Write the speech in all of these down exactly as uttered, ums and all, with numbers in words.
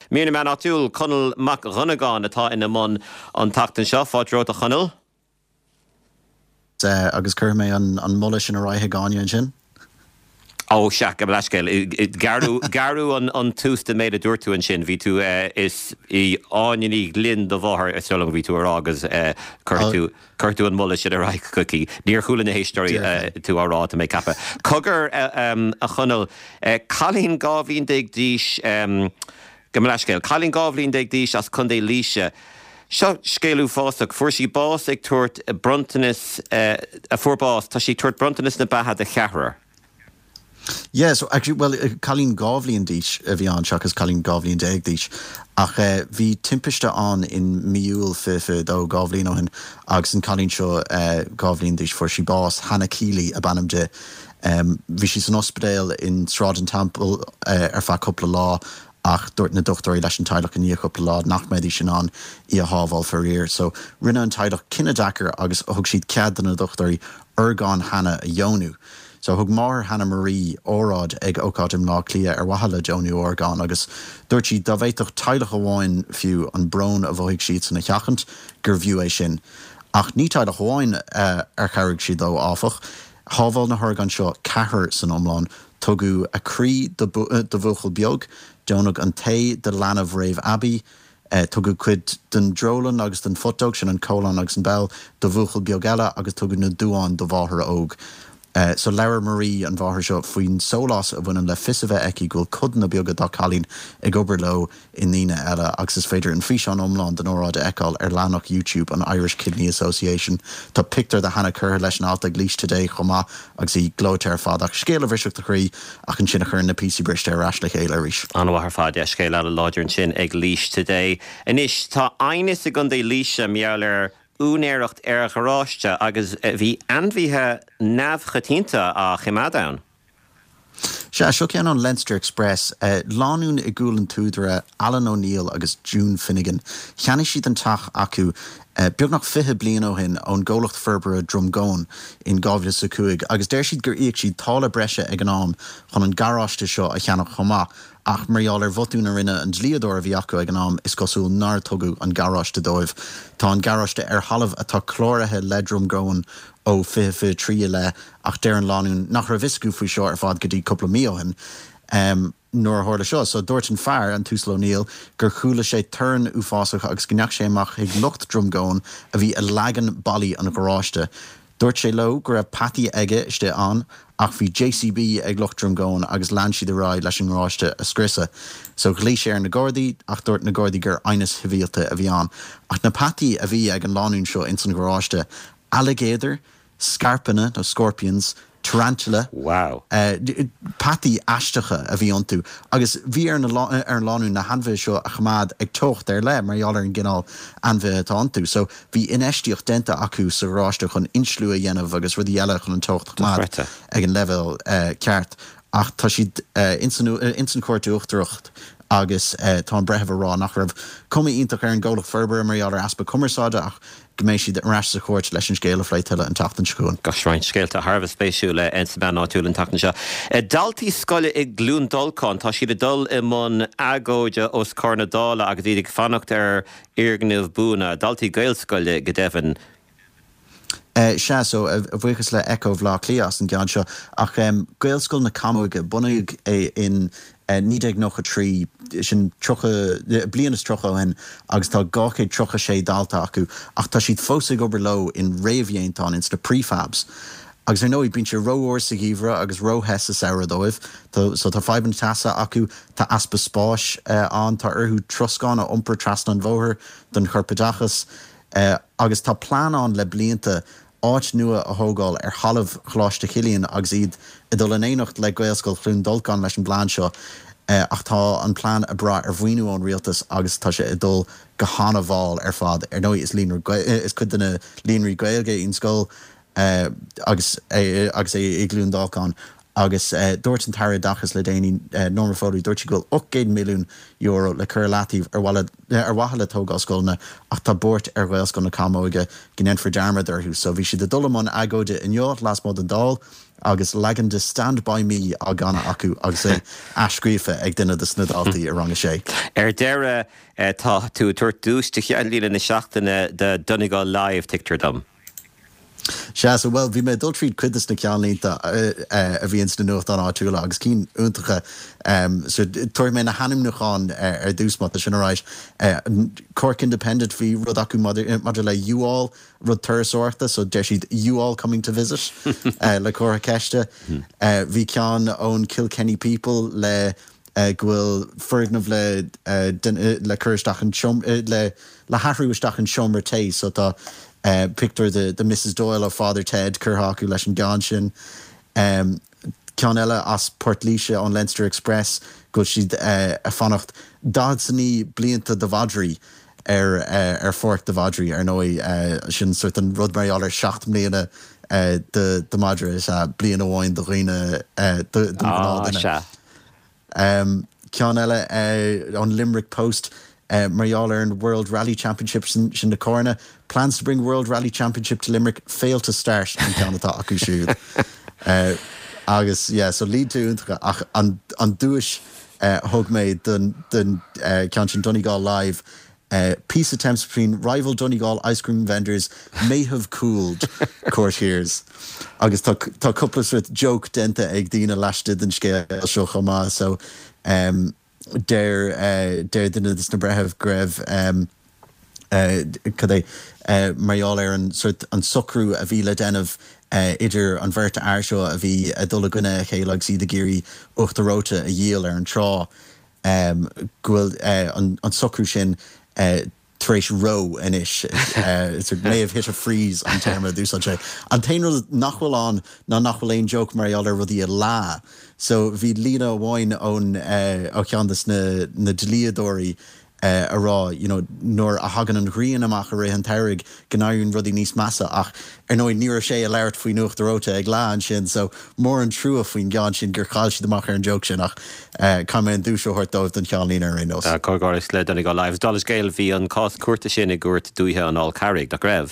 Mína man áitiúil Conal Mac Runagán atá ina món an tachtain seo fáid a Conal. Uh, agus cur mé an, an mulle sin a raithe gáine sin. Ó seach go leisceil garú garú an an tústa méid a dúirtú an sin bhí tú is í áiní glynn do bmháthair is solam bhí tú agus chuirtú chuirtú an mulle sin a raich cucí. Níor chuúla na históí tú árá a mé cappa. Cogur a chunal chalín gábhín déag díis go leisceil chalín gábhlín déag díis as chundé líise. Seo scéalú fásach fuair sí bás ag tuairt brontanas a fuórbás tá sí tuairt brontanas na batha de cheathrar. Yeah, so actually, well, uh, Colleen Govlin dish uh, bhí an seach as Colleen Govlin deag dish ach uh, bhí timpiste an in miúil fife dó Govlin ó hin agus an Colleen seo uh, Govlin dish for she boss Hannah Keeley a banam de um, bhí sí san ospedéil in Stradon Temple uh, ar fa couple lá ach dúirt na doctorí leis an teilech in níor couple lá nach méidí sin an í a hábháil feríir so rinne an teilech cinenne dachar agus thug siad cead na doctorí urgán Hannah a dheonú. So hug mar Hannah Marie órad ag ócádim lá clia ar wahala Joni orgán agus dúirt si dá bhéitoch teilech amháin fiú an brón a bhóigh siad san na cheachant gur bhiú é sin. Ach ní teilech amháin uh, ar charigh si dó áfach, hábháil na thurgan seo cethir san omláin, tugu a crí de bhuachal beag, Jonag an té de Lanamh Raibh Abbey, uh, tugu cuid den drolan agus den fotog sin an cólan agus an bell, de bhuachal beag eile agus tugu na dúán do bháthar óg. Uh, so Laura Marie an bháthar seo faoin sólás a bhainean le fisabheith eici gúil cudan na beaga dá chalín ag obair lo in nína eile agus is féidir an fís an omláin den óráid eáil ar lánach YouTube an Irish Kidney Association. Tá pictar de Hannah Curr leis an alta glís today chomá agus í glótear fad ach scéal a bhriseach de chrí ach an sin a chur na P C briste ar asla chéile ríis. An bhar fad é scéal a láidir an sin ag lís today. Inis tá ainis a gundé líise meallar únéireacht ar a choráiste agus bhí anmhíthe neamhchatínta a chimadán. Se seo cean an Leinster Express uh, lánún i gúlan túdra Alan O'Neill agus June Finnegan. Cheanna siad an tach acu uh, beag nach fithe blian ó hin ón ggólacht Ferbara Drumgón in Gábhla sa Cuaig agus déir siad gur íoc siad tála breise ag an am chun an garáiste seo a cheannach chomá ach mariaal ar bhotún a rinne an dlíador a bhí acu ag an am is cosúil nar tugu an garáiste dóibh. Tá an garáiste ar halamh atá chlóirithe le Drumgón ó fihe trí le ach déir an lánún nach ra viscú faoi seo ar fad go dtí coppla míohan um, nuair a thuirla seo. So dúirt an fearr an Túsal O'Neill gur chuúla sé turn ú fásach agus gneach sé amach ag lucht Drumgón a bhí a legan bailí an garáiste. Dúirt sé lo gur a patí aige iste an ach bhí J C B ag lucht Drumgón agus lean siad a ráid leis an ráiste a scrisa. So glí sé ar na Gordaí ach dúirt na Gordaí gur ainas hivíalta a bhí an. Ach na patí a bhí ag an lánún seo in san garáiste alligator, scarpina, no scorpions, tarantula. Wow. Uh, patí aisteacha a bhí antú. Agus bhí ar an lánún na hanbheith seo a chamad ag tocht ar le, mar eálar an gginál anbheith atá antú. So bhí inéistíocht denta acu sa ráiste chun inslú a dhéanamh agus rudí eile chun an tocht chamad ag an level uh, ceart. Ach tá siad uh, insan cuairtú uachtarucht agus uh, tá an bretheh rá nach raibh cuma ionach ar an ggólacht Ferbara mar eálar aspa cumarsáide ach goméis siad an ráis sa chuirt leis an scéal a phléiteile an tachtain scoún. Gasráin scéalta Harbh spéisiúla an sa ben áitiúil an tachtain seo. Daltaí scoile ag glún dulcán tá siad a dul i món agóide os Cornadála agus iad ag fannacht ar iargneamh búna. Daltaí gail scoile go deimhin. Uh, se so a bhuichas le echo bhlá clias an gan seo ach um, gailscoil na Camuige bunaigh é in uh, nídeag noch a trí sin trocha blianas trocha hen agus tá gáchéad trocha sé dalta acu ach tá siad fósaigh obair lo in réimhhéontán ins na prefabs. Agus ar nóid bíonn sé róhór sa gíomhra agus róhes sa saoire dóibh, so tá faiban tasa acu tá aspa spáis uh, an tá orthú troscán a iompar trasna an bhóthar don chorpadachas uh, agus tá plán an le blianta áit nua a thógáil ar halamh chláiste chilíonn agus iad i dul in éanacht le gaelscoil chlún dulcán leis an bláán seo uh, ach tá an plán a bra ar bhhaoinú an rialtas agus tá sé i dul go hána bháil ar fad ar nó is líonú is chud duna líonraí gailge on scóil uh, agus é agus é ag glún dulcán agus uh, dúirt an taire dachas le déanaí uh, nómar fódaí dúirt go ocht milliún euro le chur látaíh ar wahala tógáil scoilna ach tá bort ar gaelscoil na Camuige gin for dearmad arthú. So bhí siad a dulamán agóide in jot las mod an dal agus legan de stand by me a ganna acu agus é ascrífa ag duine de snadaltaí a rang sé. Er deire tá tú tuair dúiste cheanlína na seachtainna de Donegal Live tictardom. Se so well bhí mé dul tríd cuidas na ceanlínta a bhíons na nucht an áúla agus cín úntacha so tuair mé na hanim nachán ar dúsmat a sinráis Cork Independent bhí rud acu maidir le U-all rud tuairsorta so deir siad U-all coming to visit le córa ceiste bhí cean ón Kilkenny People le gohfuil fergnamh le le chuirteach an le le hathhrúisteach an siomra té so tá Uh, picture the, the Missus Doyle of Father Ted Curhaku leis an gan sin um, cean eile as Portlaoise an Leinster Express go siad uh, a fannacht dadsaní blianta de Vadri ar uh, ar fort de Vadri ar nói uh, sin suirt an rud marialar seacht mbliana uh, de, de Madra is uh, bliana óin de riine uh, de, de oh, um, cean eile uh, on Limerick Post Uh, Mariala and World Rally Championships in, in the corner. Plans to bring World Rally Championship to Limerick fail to start in Canada acu siúd. Uh, agus, yeah, so lead to ach an, an dúis uh, hug made den, den uh, Canchin Donegal Live. Uh, peace attempts between rival Donegal ice cream vendors may have cooled courtiers. Agus tá couples with joke denta ag dina lashted den scale seo chama. So, um, Der uh, der duine is na bretheh greibh um, uh, cad é uh, mariaal ar an sort an socrú a bhí le déanamh uh, idir an bhirrta airseo a bhí a dul gine chélag si de géirí uchtaróta a dhéal ar an trá um, gohfuil uh, an, an socrú sin uh, Trace row inis uh, it's may have hit a freeze on terma do such a an tainr nachhfuil an na nachhfuil ein joke marialar rudí a lá so bhí lína bháin ón ó cheandas na na dliadóí uh, a rá you know nor a hagan anghrian amach a ré an teirig gnáún rudí níos massa ach ar nó níor sé a leirt faoin nucht róta ag lá sin so mór an trúa faoin gan sin gur cháil siad amach ar an joke sin ach uh, cum an dúseo hortóibh den cheanlína ar nos. Uh, Corgáris le Donegal Live. Dallas Gale bhí an cás cuairta sin i gúirt dúthe an áil carrig da greibh.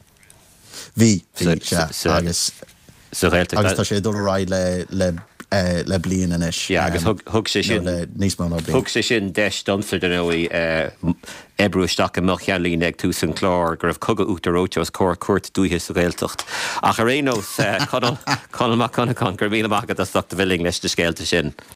Bhí, bhí, se, agus agus tá sé dul ráid le le Uh, le blian in ish. Yeah, agus um, hug sé sin hug sé sin deis domsir den óí ebrúisteach a mocheanlín ag tú san chlár gur bh cogad útaróte as cór cuairt dúthe sa réaltacht. Ach a rénos conal conal mac conacán gur bhíle magad a stocht a bhilling leis de scéalta sin.